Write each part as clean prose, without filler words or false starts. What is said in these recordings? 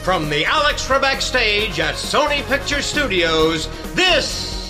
From the Alex Trebek stage at Sony Picture Studios, this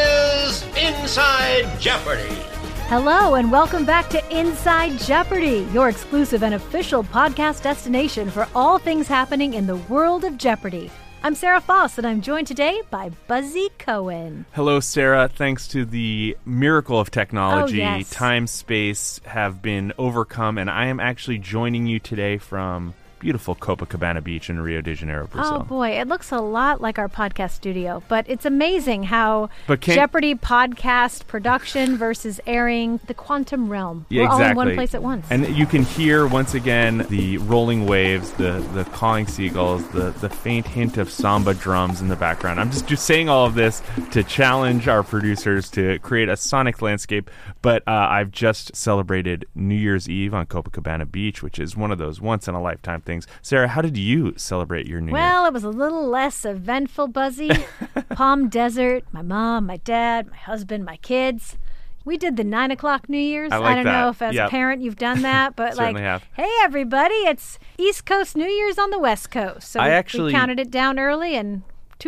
is Inside Jeopardy! Hello and welcome back to Inside Jeopardy, your exclusive and official podcast destination for all things happening in the world of Jeopardy! I'm Sarah Foss, and I'm joined today by Buzzy Cohen. Hello, Sarah. Thanks to the miracle of technology, time, space have been overcome, and I am actually joining you today from beautiful Copacabana Beach in Rio de Janeiro, Brazil. Oh, boy. It looks a lot like our podcast studio, but it's amazing how Jeopardy podcast production versus airing, the quantum realm. Yeah, We're exactly. all in one place at once. And you can hear, once again, the rolling waves, the cawing seagulls, the faint hint of samba drums in the background. I'm just saying all of this to challenge our producers to create a sonic landscape, but I've just celebrated New Year's Eve on Copacabana Beach, which is one of those once-in-a-lifetime things. Sarah, how did you celebrate your New Year? Well, it was a little less eventful, Buzzy. Palm Desert, my mom, my dad, my husband, my kids. We did the 9 o'clock New Year's. I don't know if as a parent you've done that, but hey, everybody, it's East Coast New Year's on the West Coast. So we counted it down early, and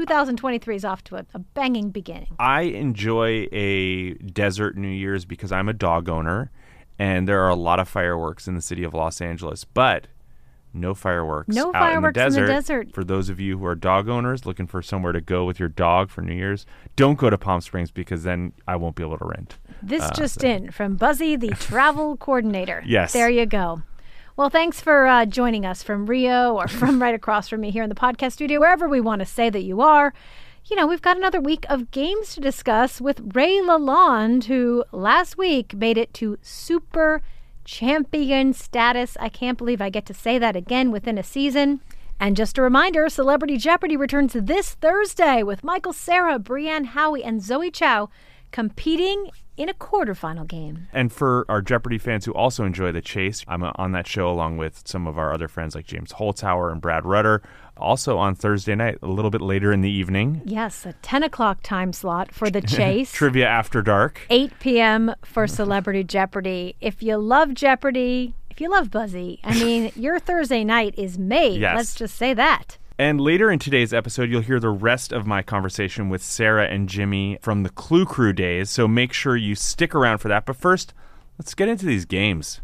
2023 is off to a banging beginning. I enjoy a desert New Year's because I'm a dog owner, and there are a lot of fireworks in the city of Los Angeles, but no fireworks in the desert. For those of you who are dog owners looking for somewhere to go with your dog for New Year's, don't go to Palm Springs because then I won't be able to rent. This in from Buzzy, the travel coordinator. Yes. There you go. Well, thanks for joining us from Rio or from right across from me here in the podcast studio, wherever we want to say that you are. You know, we've got another week of games to discuss with Ray Lalonde, who last week made it to Super Champion status. I can't believe I get to say that again within a season. And just a reminder, Celebrity Jeopardy returns this Thursday with Michael Cera, Brianne Howie, and Zoe Chow competing in a quarterfinal game. And for our Jeopardy fans who also enjoy The Chase, I'm on that show along with some of our other friends like James Holzhauer and Brad Rutter. Also on Thursday night, a little bit later in the evening. Yes, a 10 o'clock time slot for The Chase. Trivia After Dark. 8 p.m. for Celebrity Jeopardy. If you love Jeopardy, if you love Buzzy, I mean, your Thursday night is made. Yes. Let's just say that. And later in today's episode, you'll hear the rest of my conversation with Sarah and Jimmy from the Clue Crew days, so make sure you stick around for that. But first, let's get into these games.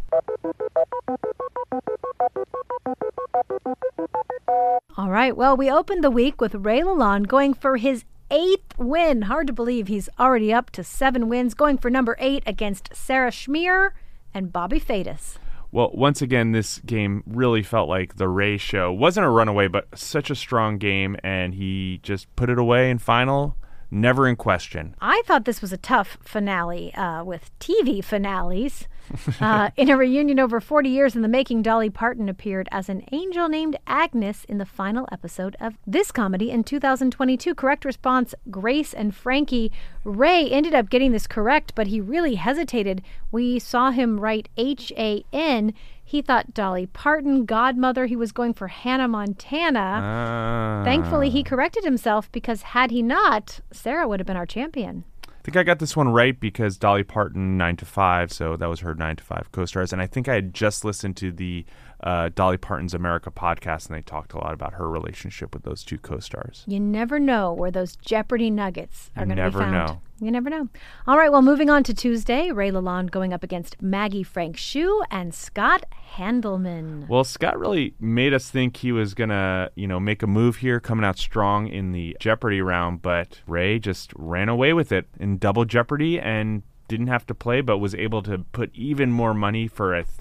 All right, well, we opened the week with Ray Lalonde going for his 8th win. Hard to believe he's already up to 7 wins, going for number 8 against Sarah Schmier and Bobby Fadis. Well, once again, this game really felt like the Ray show. Wasn't a runaway, but such a strong game, and he just put it away in final, never in question. I thought this was a tough finale with TV finales. In a reunion over 40 years in the making, Dolly Parton appeared as an angel named Agnes in the final episode of this comedy in 2022. Correct response, Grace and Frankie. Ray ended up getting this correct, but he really hesitated. We saw him write H-A-N. He thought Dolly Parton, Godmother. He was going for Hannah Montana. Thankfully, he corrected himself because had he not, Sarah would have been our champion. I think I got this one right because Dolly Parton, 9 to 5, so that was her 9 to 5 co-stars. And I think I had just listened to the Dolly Parton's America podcast, and they talked a lot about her relationship with those two co-stars. You never know where those Jeopardy nuggets are going to be found. Know. You never know. All right, well, moving on to Tuesday, Ray Lalonde going up against Maggie Frank Shue and Scott Handelman. Well, Scott really made us think he was going to, make a move here, coming out strong in the Jeopardy round, but Ray just ran away with it in Double Jeopardy and didn't have to play, but was able to put even more money for a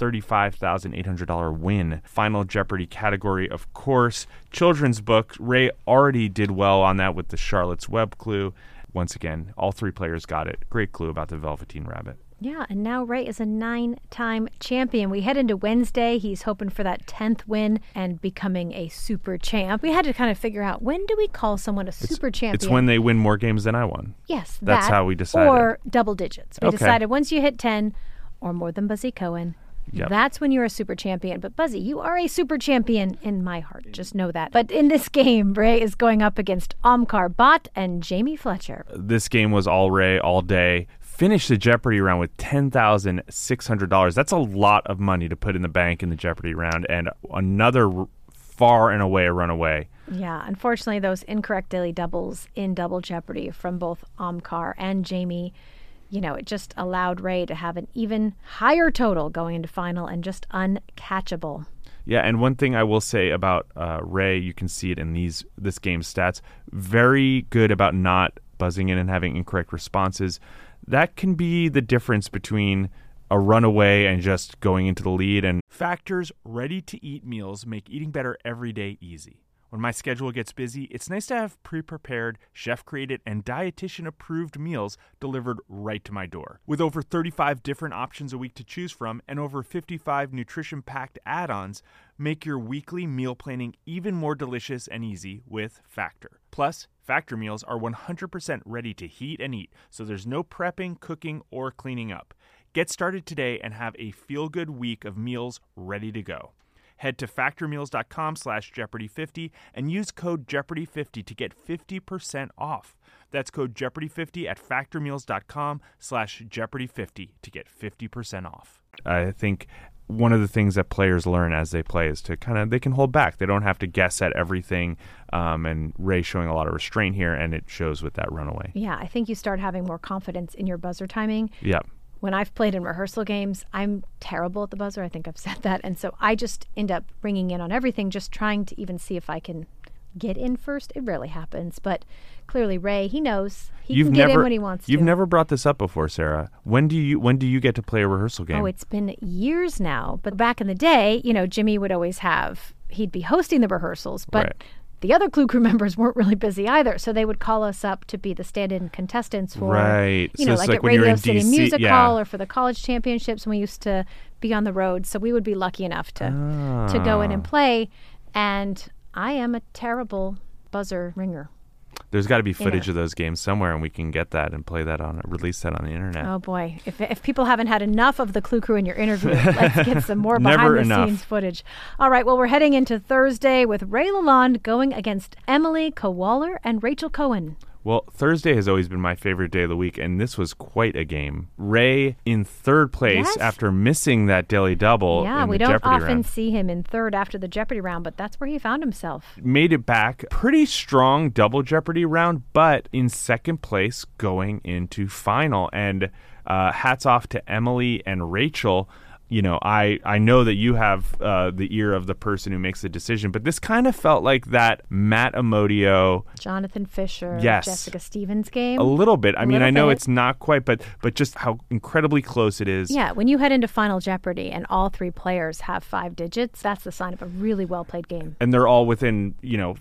$35,800 win. Final Jeopardy category, of course, children's book. Ray already did well on that with the Charlotte's Web clue. Once again, all 3 players got it. Great clue about the Velveteen Rabbit. Yeah, and now Ray is a 9-time champion. We head into Wednesday. He's hoping for that 10th win and becoming a super champ. We had to kind of figure out, when do we call someone a super champion? It's when they win more games than I won. Yes, that's how we decided. Or double digits. We decided once you hit 10 or more than Buzzy Cohen, that's when you're a super champion. But Buzzy, you are a super champion in my heart. Just know that. But in this game, Ray is going up against Omkar Bhatt and Jamie Fletcher. This game was all Ray all day. Finished the Jeopardy round with $10,600. That's a lot of money to put in the bank in the Jeopardy round, and another far and away a runaway. Yeah, unfortunately, those incorrect daily doubles in Double Jeopardy from both Omkar and Jamie, it just allowed Ray to have an even higher total going into final and just uncatchable. Yeah, and one thing I will say about Ray, you can see it in this game's stats, very good about not buzzing in and having incorrect responses. That can be the difference between a runaway and just going into the lead. And Factor's ready-to-eat meals make eating better every day easy. When my schedule gets busy, it's nice to have pre-prepared, chef-created, and dietitian-approved meals delivered right to my door. With over 35 different options a week to choose from and over 55 nutrition-packed add-ons, make your weekly meal planning even more delicious and easy with Factor. Plus, Factor meals are 100% ready to heat and eat, so there's no prepping, cooking, or cleaning up. Get started today and have a feel-good week of meals ready to go. Head to factormeals.com/Jeopardy50 and use code Jeopardy50 to get 50% off. That's code Jeopardy50 at factormeals.com/Jeopardy50 to get 50% off. I think one of the things that players learn as they play is to they can hold back. They don't have to guess at everything. And Ray showing a lot of restraint here, and it shows with that runaway. Yeah, I think you start having more confidence in your buzzer timing. Yeah. When I've played in rehearsal games, I'm terrible at the buzzer. I think I've said that. And so I just end up ringing in on everything, just trying to even see if I can get in first. It rarely happens. But clearly, Ray, he knows. He can get in when he wants to. You've never brought this up before, Sarah. When do you get to play a rehearsal game? Oh, it's been years now. But back in the day, Jimmy would always he'd be hosting the rehearsals. But right. The other Clue Crew members weren't really busy either, so they would call us up to be the stand-in contestants for, right. So like at when you're Radio in City DC, Music yeah. Hall or for the college championships when we used to be on the road. So we would be lucky enough to go in and play. And I am a terrible buzzer ringer. There's got to be footage of those games somewhere, and we can get that and release that on the internet. Oh boy! If people haven't had enough of the Clue Crew in your interview, let's get some more behind-the-scenes footage. All right. Well, we're heading into Thursday with Ray Lalonde going against Emily Kowaller and Rachel Cohen. Well, Thursday has always been my favorite day of the week, and this was quite a game. Ray in third place after missing that daily double in the Jeopardy round. Yeah, we don't often see him in third after the Jeopardy round, but that's where he found himself. Made it back. Pretty strong double Jeopardy round, but in second place going into final. And hats off to Emily and Rachel. I know that you have the ear of the person who makes the decision, but this kind of felt like that Matt Amodio, Jonathan Fisher, Jessica Stevens game. A little bit. I mean, I know it's not quite, but just how incredibly close it is. Yeah, when you head into Final Jeopardy and all three players have 5 digits, that's the sign of a really well-played game. And they're all within,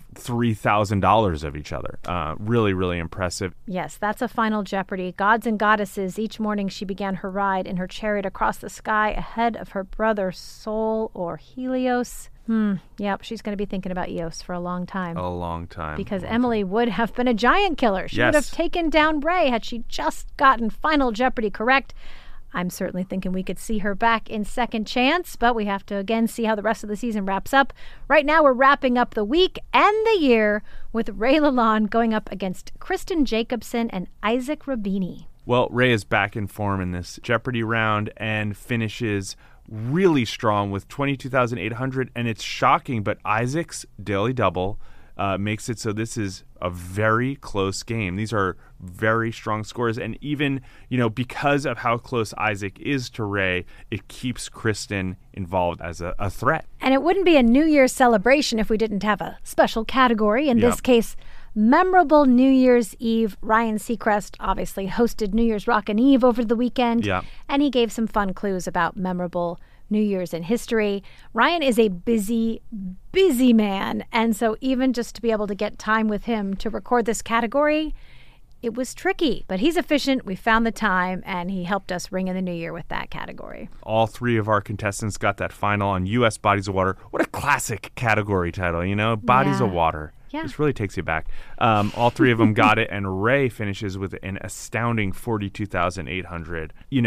$3,000 of each other. Really, really impressive. Yes, that's a Final Jeopardy. Gods and goddesses, each morning she began her ride in her chariot across the sky ahead of her brother Sol or Helios. Yep, she's going to be thinking about Eos for a long time. A long time. Because Emily would have been a giant killer. She would have taken down Ray had she just gotten Final Jeopardy correct. I'm certainly thinking we could see her back in Second Chance, but we have to again see how the rest of the season wraps up. Right now we're wrapping up the week and the year with Ray Lalonde going up against Kristen Jacobson and Isaac Rabini. Well, Ray is back in form in this Jeopardy round and finishes really strong with 22,800. And it's shocking, but Isaac's daily double makes it so this is a very close game. These are very strong scores. And even, because of how close Isaac is to Ray, it keeps Kristen involved as a threat. And it wouldn't be a New Year's celebration if we didn't have a special category. In this case, Memorable New Year's Eve. Ryan Seacrest obviously hosted New Year's Rockin' Eve over the weekend. Yeah. And he gave some fun clues about memorable New Year's in history. Ryan is a busy man. And so even just to be able to get time with him to record this category, it was tricky. But he's efficient. We found the time, and he helped us ring in the new year with that category. All 3 of our contestants got that final on U.S. Bodies of Water. What a classic category title, Bodies of Water. Yeah. This really takes you back. All 3 of them got it, and Ray finishes with an astounding 42,800.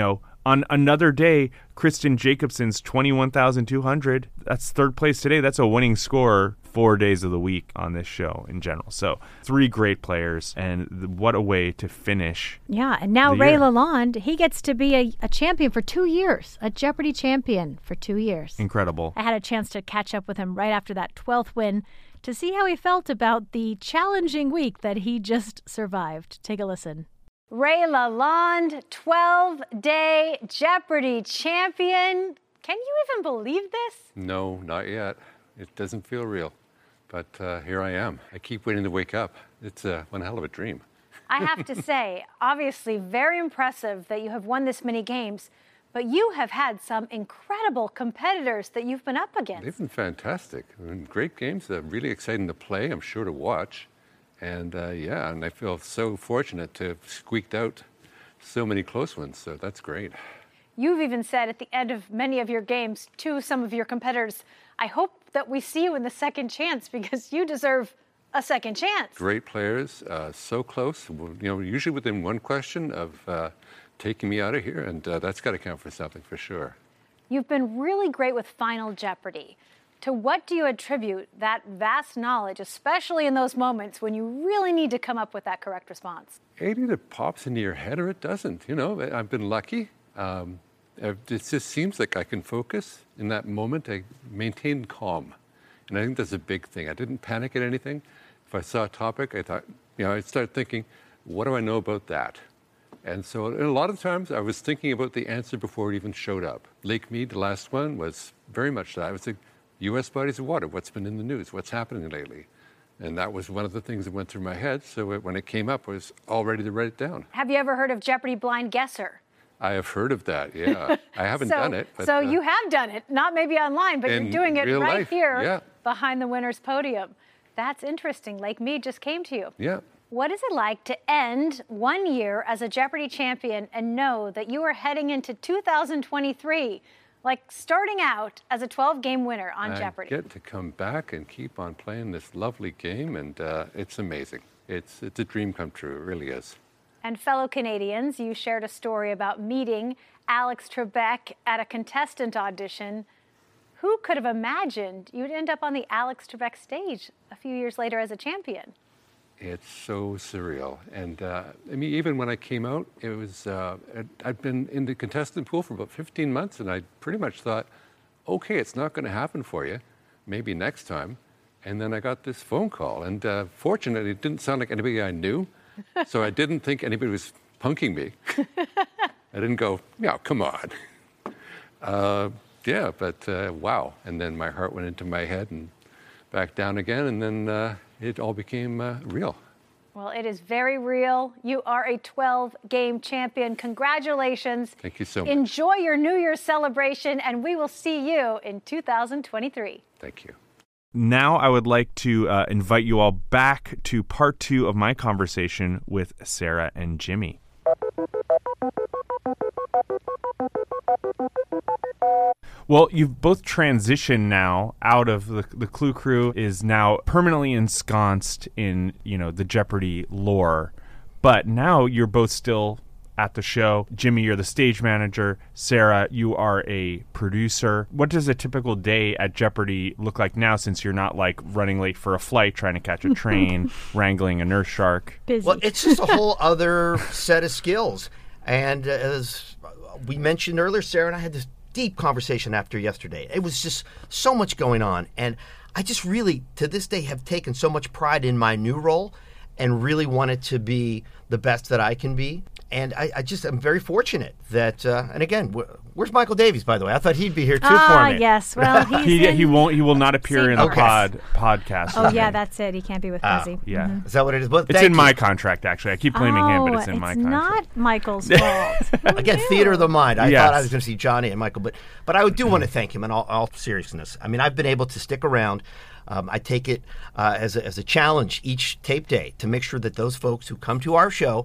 On another day, Kristen Jacobson's 21,200. That's third place today. That's a winning score 4 days of the week on this show in general. So 3 great players, and what a way to finish. Yeah, and now Ray Lalonde, he gets to be a champion for 2 years, a Jeopardy champion for 2 years. Incredible. I had a chance to catch up with him right after that 12th win to see how he felt about the challenging week that he just survived. Take a listen. Ray Lalonde, 12-day Jeopardy champion. Can you even believe this? No, not yet. It doesn't feel real. But here I am. I keep waiting to wake up. It's one hell of a dream. I have to say, obviously very impressive that you have won this many games, but you have had some incredible competitors that you've been up against. They've been fantastic. I mean, great games. They're really exciting to play, I'm sure, to watch. And and I feel so fortunate to have squeaked out so many close ones. So that's great. You've even said at the end of many of your games to some of your competitors, I hope that we see you in the second chance because you deserve a second chance. Great players, so close. Usually within one question of taking me out of here, and that's got to count for something for sure. You've been really great with Final Jeopardy. To what do you attribute that vast knowledge, especially in those moments when you really need to come up with that correct response? It either pops into your head or it doesn't. I've been lucky. It just seems like I can focus in that moment. I maintain calm. And I think that's a big thing. I didn't panic at anything. If I saw a topic, I thought, I'd start thinking, what do I know about that? And so a lot of times I was thinking about the answer before it even showed up. Lake Mead, the last one, was very much that. I was thinking, U.S. bodies of water, what's been in the news, what's happening lately? And that was one of the things that went through my head. So when it came up, I was all ready to write it down. Have you ever heard of Jeopardy Blind Guesser? I have heard of that, yeah. I haven't done it. But, so you have done it, not maybe online, but you're doing it right life, here behind the winner's podium. That's interesting. Lake Mead just came to you. Yeah. What is it like to end 1 year as a Jeopardy champion and know that you are heading into 2023, like starting out as a 12-game winner on Jeopardy? I get to come back and keep on playing this lovely game, and it's amazing. It's a dream come true. It really is. And fellow Canadians, you shared a story about meeting Alex Trebek at a contestant audition. Who could have imagined you'd end up on the Alex Trebek stage a few years later as a champion? It's so surreal. And even when I came out, it was, I'd been in the contestant pool for about 15 months, and I pretty much thought, okay, it's not going to happen for you, maybe next time. And then I got this phone call, and fortunately, it didn't sound like anybody I knew, so I didn't think anybody was punking me. I didn't go, come on. Wow. And then my heart went into my head and back down again, and then it all became real. Well, it is very real. You are a 12-game champion. Congratulations. Thank you so much. Enjoy your New Year's celebration, and we will see you in 2023. Thank you. Now I would like to invite you all back to part 2 of my conversation with Sarah and Jimmy. Well, you've both transitioned now out of the Clue Crew is now permanently ensconced in, the Jeopardy lore. But now you're both still at the show. Jimmy, you're the stage manager. Sarah, you are a producer. What does a typical day at Jeopardy look like now, since you're not like running late for a flight, trying to catch a train, wrangling a nurse shark? Busy. Well, it's just a whole other set of skills. And as we mentioned earlier, Sarah and I had this deep conversation after yesterday. It was just so much going on. And I just really, to this day, have taken so much pride in my new role and really wanted to be the best that I can be. And I'm very fortunate that, and again, where's Michael Davies, by the way? I thought he'd be here too for me. Yes. Well, he will not appear in the podcast. Oh, yeah, that's it. He can't be with Fuzzy. Yeah. Mm-hmm. Is that what it is? Well, it's in my contract, actually. I keep blaming him, but it's in my contract. It's not Michael's fault. Again, theater of the mind. I thought I was going to see Johnny and Michael, but I do want to thank him in all seriousness. I mean, I've been able to stick around. I take it as a challenge each tape day to make sure that those folks who come to our show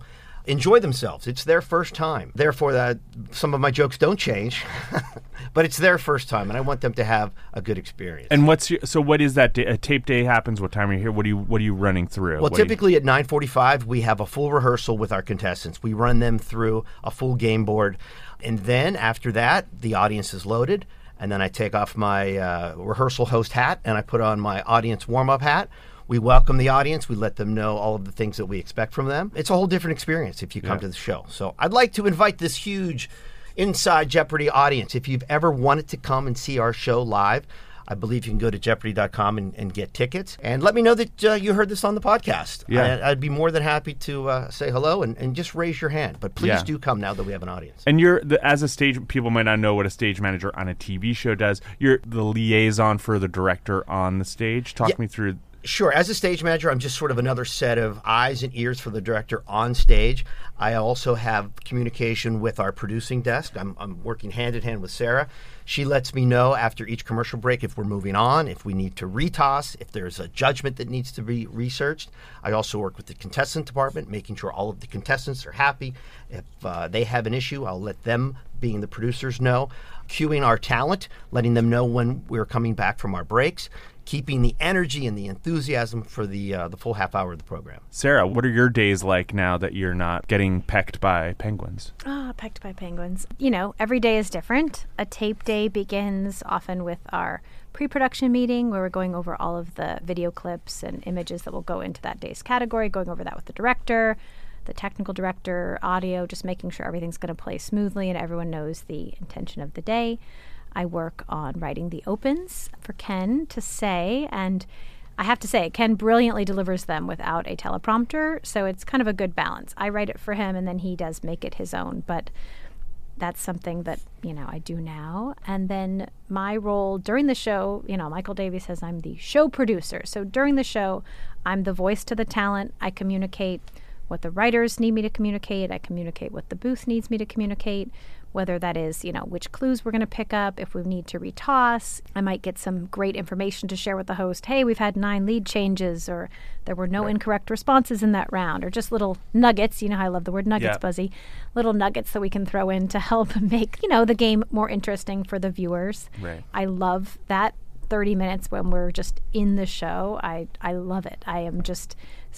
enjoy themselves. It's their first time. Therefore, some of my jokes don't change, but it's their first time, and I want them to have a good experience. And what is that day? A tape day happens. What time are you here? What are you running through? Well, typically at 9:45, we have a full rehearsal with our contestants. We run them through a full game board, and then after that, the audience is loaded, and then I take off my rehearsal host hat and I put on my audience warm-up hat. We welcome the audience. We let them know all of the things that we expect from them. It's a whole different experience if you come to the show. So I'd like to invite this huge Inside Jeopardy audience. If you've ever wanted to come and see our show live, I believe you can go to Jeopardy.com and get tickets. And let me know that you heard this on the podcast. Yeah. I'd be more than happy to say hello and just raise your hand. But please do come now that we have an audience. And as a stage, people might not know what a stage manager on a TV show does. You're the liaison for the director on the stage. Talk me through. Sure. As a stage manager, I'm just sort of another set of eyes and ears for the director on stage. I also have communication with our producing desk. I'm working hand in hand with Sarah. She lets me know after each commercial break if we're moving on, if we need to retoss, if there's a judgment that needs to be researched. I also work with the contestant department, making sure all of the contestants are happy. If they have an issue, I'll let them, being the producers, know. Cueing our talent, letting them know when we're coming back from our breaks. Keeping the energy and the enthusiasm for the full half hour of the program. Sarah, what are your days like now that you're not getting pecked by penguins? Pecked by penguins. Every day is different. A tape day begins often with our pre-production meeting where we're going over all of the video clips and images that will go into that day's category, going over that with the director, the technical director, audio, just making sure everything's going to play smoothly and everyone knows the intention of the day. I work on writing the opens for Ken to say, and I have to say, Ken brilliantly delivers them without a teleprompter, so it's kind of a good balance. I write it for him, and then he does make it his own, but that's something that, I do now. And then my role during the show, Michael Davies says I'm the show producer. So during the show, I'm the voice to the talent. I communicate what the writers need me to communicate. I communicate what the booth needs me to communicate, whether that is, which clues we're going to pick up, if we need to retoss. I might get some great information to share with the host. Hey, we've had 9 lead changes, or there were no incorrect responses in that round, or just little nuggets. You know how I love the word nuggets, Buzzy. Little nuggets that we can throw in to help make, the game more interesting for the viewers. Right. I love that 30 minutes when we're just in the show. I love it. I am just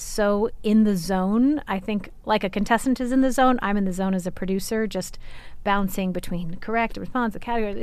so in the zone. I think like a contestant is in the zone, I'm in the zone as a producer, just bouncing between correct, response, the category.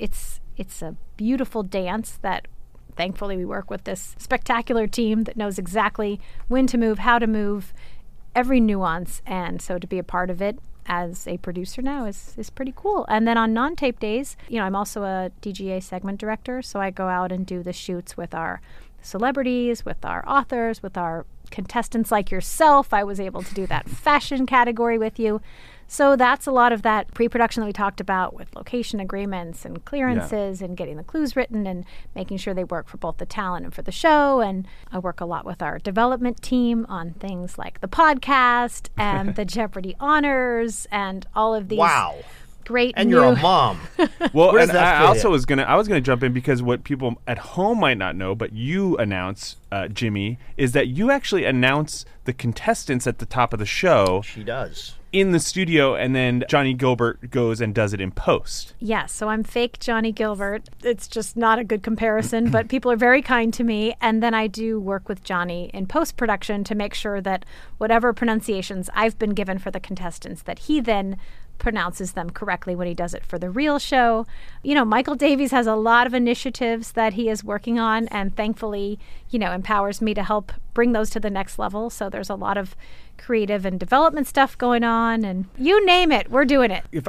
It's a beautiful dance that thankfully we work with this spectacular team that knows exactly when to move, how to move, every nuance. And so to be a part of it as a producer now is pretty cool. And then on non-tape days, I'm also a DGA segment director, so I go out and do the shoots with our celebrities, with our authors, with our contestants like yourself. I was able to do that fashion category with you. So that's a lot of that pre-production that we talked about with location agreements and clearances and getting the clues written and making sure they work for both the talent and for the show. And I work a lot with our development team on things like the podcast and the Jeopardy honors and all of these great and you're a mom. Well, and I also was gonna jump in because what people at home might not know, but you announce, Jimmy, is that you actually announce the contestants at the top of the show. She does. In the studio, and then Johnny Gilbert goes and does it in post. Yes, so I'm fake Johnny Gilbert. It's just not a good comparison, but people are very kind to me. And then I do work with Johnny in post-production to make sure that whatever pronunciations I've been given for the contestants, that he then pronounces them correctly when he does it for the real show. Michael Davies has a lot of initiatives that he is working on, and thankfully, empowers me to help bring those to the next level. So there's a lot of creative and development stuff going on, and you name it, we're doing it. If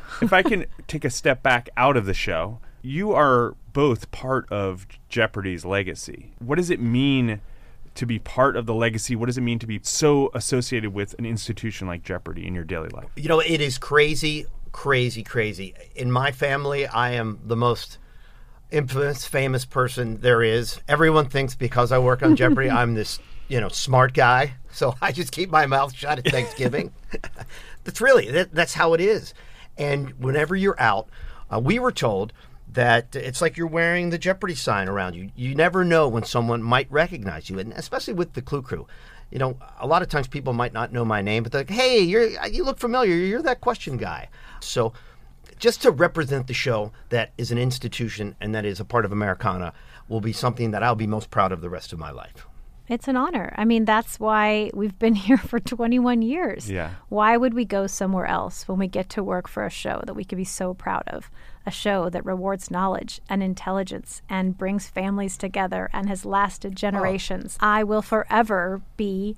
I can take a step back out of the show, you are both part of Jeopardy's legacy. What does it mean to be part of the legacy? What does it mean to be so associated with an institution like Jeopardy in your daily life? It is crazy, crazy, crazy. In my family, I am the most infamous, famous person there is. Everyone thinks because I work on Jeopardy, I'm this, smart guy. So I just keep my mouth shut at Thanksgiving. That's how it is. And whenever you're out, we were told that it's like you're wearing the Jeopardy sign around you. You never know when someone might recognize you, and especially with the Clue Crew. a lot of times people might not know my name, but they're like, hey, you look familiar. You're that question guy. So just to represent the show that is an institution and that is a part of Americana will be something that I'll be most proud of the rest of my life. It's an honor. I mean, that's why we've been here for 21 years. Yeah. Why would we go somewhere else when we get to work for a show that we could be so proud of? A show that rewards knowledge and intelligence and brings families together and has lasted generations. I will forever be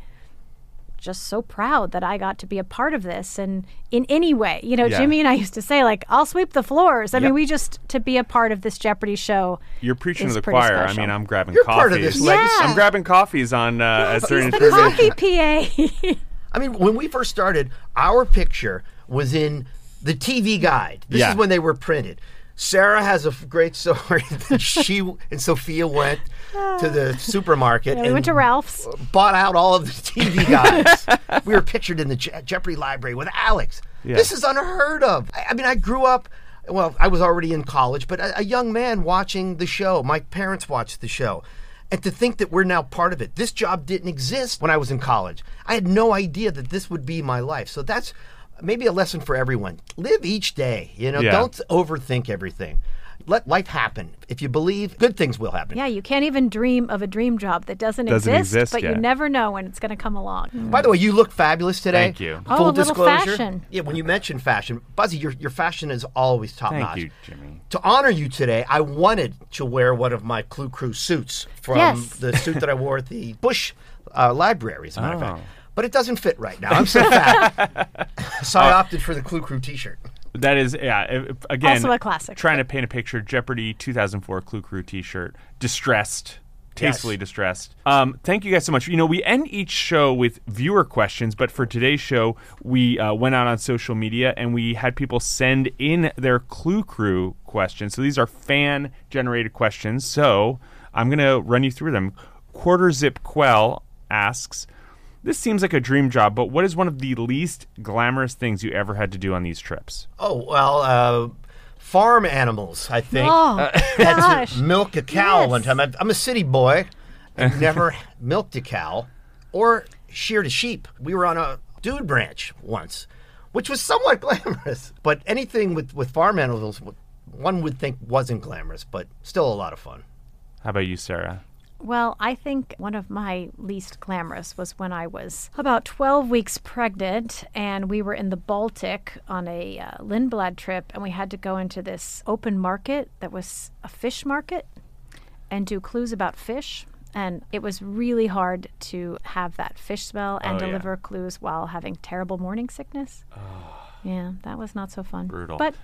just so proud that I got to be a part of this, and in any way, Yeah. Jimmy and I used to say, like, I'll sweep the floors. I mean, we just, to be a part of this Jeopardy show. You're preaching is to the pretty choir. special. I mean, I'm grabbing You're coffees. part of this legacy. Yeah. I'm grabbing coffees on during He's the intermission. coffee PA. I mean, when we first started, our picture was in the TV Guide. This is when they were printed. Sarah has a great story that she and Sophia went to the supermarket We went to Ralph's. bought out all of the TV Guides. We were pictured in the Jeopardy library with Alex. Yeah. This is unheard of. I mean, I grew up, well, I was already in college, but a young man watching the show. My parents watched the show. And to think that we're now part of it. This job didn't exist when I was in college. I had no idea that this would be my life. So that's maybe a lesson for everyone. Live each day, Yeah. Don't overthink everything. Let life happen. If you believe, good things will happen. Yeah, you can't even dream of a dream job that doesn't exist but yet. you never know when it's going to come along. By the way, you look fabulous today. Thank you. Oh, Full a little disclosure. fashion. Yeah, when you mention fashion, Buzzy, your fashion is always top Thank notch. you, Jimmy. To honor you today, I wanted to wear one of my Clue Crew suits from Yes. the suit that I wore at the Bush Library, as a matter of fact. Oh. But it doesn't fit right now. I'm so fat. So I opted for the Clue Crew t-shirt. That is, again, Also a classic. Trying to paint a picture, Jeopardy 2004 Clue Crew t-shirt, distressed, tastefully distressed. Thank you guys so much. We end each show with viewer questions, but for today's show, we went out on social media and we had people send in their Clue Crew questions. So these are fan-generated questions. So I'm going to run you through them. Quarter Zip Quell asks, this seems like a dream job, but what is one of the least glamorous things you ever had to do on these trips? Oh, well, farm animals, I think. Oh, Had gosh. to milk a cow Yes. one time. I'm a city boy. I've never milked a cow or sheared a sheep. We were on a dude ranch once, which was somewhat glamorous. But anything with farm animals, one would think wasn't glamorous, but still a lot of fun. How about you, Sarah? Well, I think one of my least glamorous was when I was about 12 weeks pregnant and we were in the Baltic on a Lindblad trip, and we had to go into this open market that was a fish market and do clues about fish. And it was really hard to have that fish smell and Oh, yeah. deliver clues while having terrible morning sickness. Yeah, that was not so fun. Brutal. But,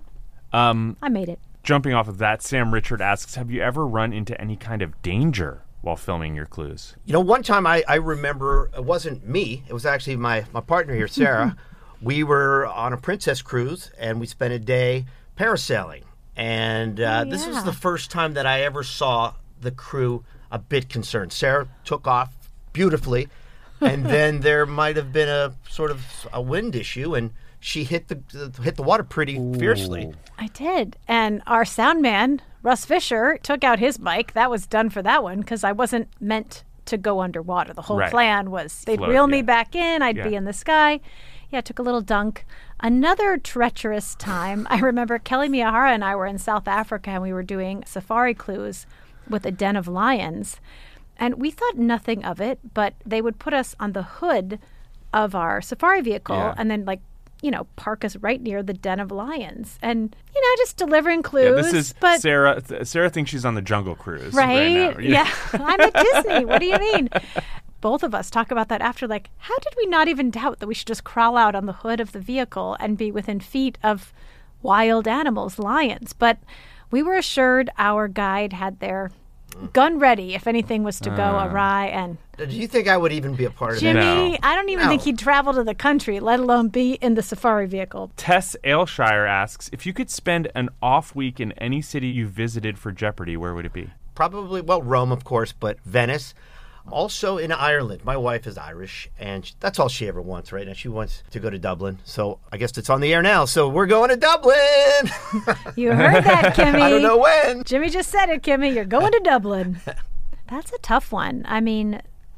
I made it. Jumping off of that, Sam Richard asks, have you ever run into any kind of danger while filming your clues? One time I remember, it wasn't me, it was actually my partner here, Sarah. We were on a princess cruise, and we spent a day parasailing. And this was yeah. the first time that I ever saw the crew a bit concerned. Sarah took off beautifully, and then there might have been a sort of a wind issue, and she hit the water pretty fiercely. I did. And our sound man, Russ Fisher, took out his mic. That was done for that one because I wasn't meant to go underwater. The whole Right. plan was they'd Float, reel me yeah. back in. I'd be Yeah. in the sky. Yeah, I took a little dunk. Another treacherous time, I remember Kelly Miyahara and I were in South Africa and we were doing safari clues with a den of lions. And we thought nothing of it, but they would put us on the hood of our safari vehicle Yeah. and then park us right near the den of lions. And, just delivering clues. Yeah, this is but Sarah. Sarah thinks she's on the Jungle Cruise right? now. Yeah. I'm at Disney. What do you mean? Both of us talk about that after, like, how did we not even doubt that we should just crawl out on the hood of the vehicle and be within feet of wild animals, lions? But we were assured our guide had their gun ready if anything was to go awry. And Do you think I would even be a part of that? Jimmy, No. I don't even think he'd travel to the country, let alone be in the safari vehicle. Tess Aylshire asks, if you could spend an off week in any city you visited for Jeopardy, where would it be? Probably, Rome, of course, but Venice. Also in Ireland. My wife is Irish, and that's all she ever wants right now. She wants to go to Dublin. So I guess it's on the air now. So we're going to Dublin. You heard that, Kimmy. I don't know when. Jimmy just said it, Kimmy. You're going to Dublin. That's a tough one. I mean,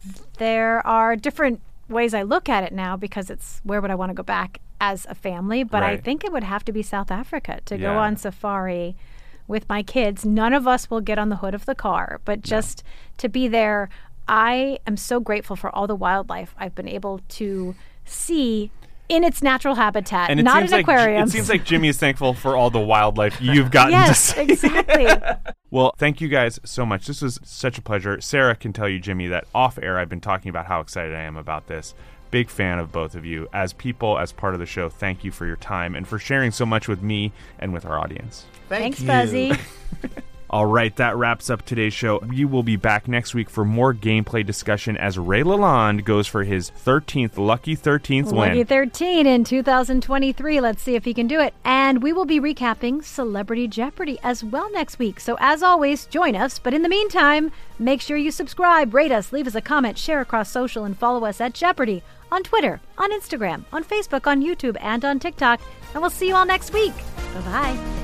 there are different ways I look at it now because it's where would I want to go back as a family, but I Right. think it would have to be South Africa to go Yeah. on safari with my kids. None of us will get on the hood of the car, but just to be there, I am so grateful for all the wildlife I've been able to see in its natural habitat, And it not seems in like aquariums. it seems like Jimmy is thankful for all the wildlife you've gotten to Yes, see. exactly. Well, thank you guys so much. This was such a pleasure. Sarah can tell you, Jimmy, that off air I've been talking about how excited I am about this. Big fan of both of you. As people, as part of the show, thank you for your time and for sharing so much with me and with our audience. Thanks, you. Buzzy. All right, that wraps up today's show. We will be back next week for more gameplay discussion as Ray Lalonde goes for his 13th Lucky 13th win. Lucky 13 in 2023. Let's see if he can do it. And we will be recapping Celebrity Jeopardy as well next week. So as always, join us. But in the meantime, make sure you subscribe, rate us, leave us a comment, share across social, and follow us at Jeopardy on Twitter, on Instagram, on Facebook, on YouTube, and on TikTok. And we'll see you all next week. Bye-bye.